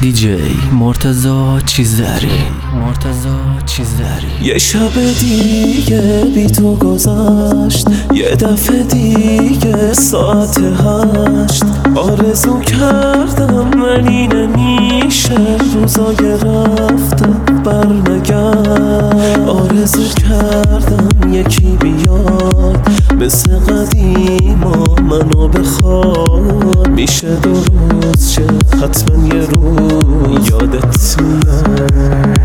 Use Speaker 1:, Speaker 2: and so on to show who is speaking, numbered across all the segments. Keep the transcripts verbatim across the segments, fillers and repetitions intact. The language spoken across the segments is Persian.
Speaker 1: دیجی مرتضی چیزداری مرتضی چیزداری.
Speaker 2: یه شب دیگه بی تو گذشت، یه دفعه دیگه ساعت هشت. آرزو کردم ولی نمیشه، روزای رفته بر نگرد. آرزو کردم یکی بیاد مثل قدیما منو بخواد. میشه دو روز چه حتما یه روز یادت میاد.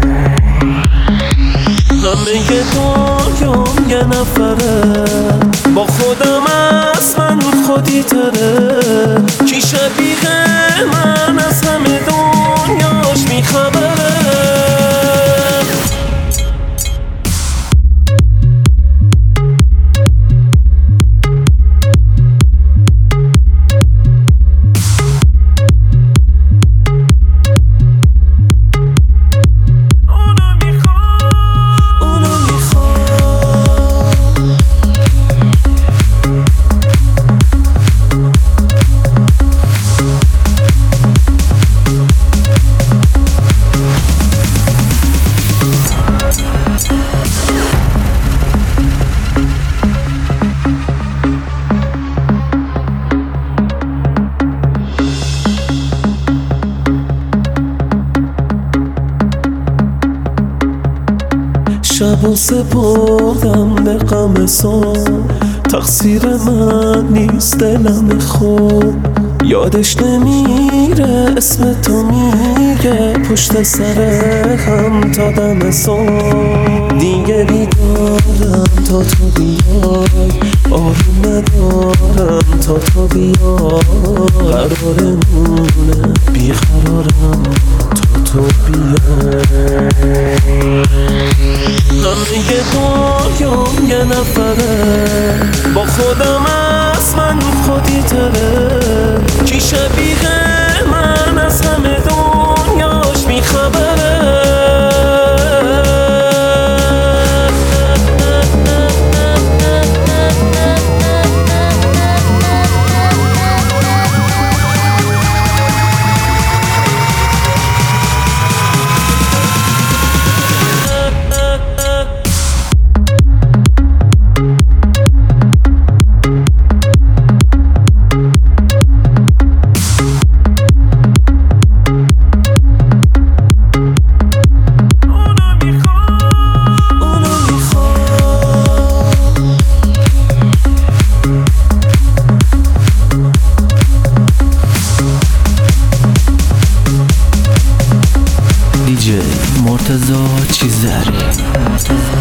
Speaker 2: همه دنیام یه نفره، با خودم از من خودی تره. کی شبیه من از همه دنیاش میخبره. شب و سپردم به غم صبح، تقصیر من نیست دلم خوب. یادش نمیره اسم تو میگه پشت سر هم تا دم صبح. دیگه بیدارم تا تو بیای، آروم ندارم تا تو بیای. قرارمونه بیقرارم تا تو بیای. همه دنیام یه نفره، با خودم از من خودی تره. کی شبیه من از همه دنیاش میخبره.
Speaker 1: دیجی مرتضی چیزداری.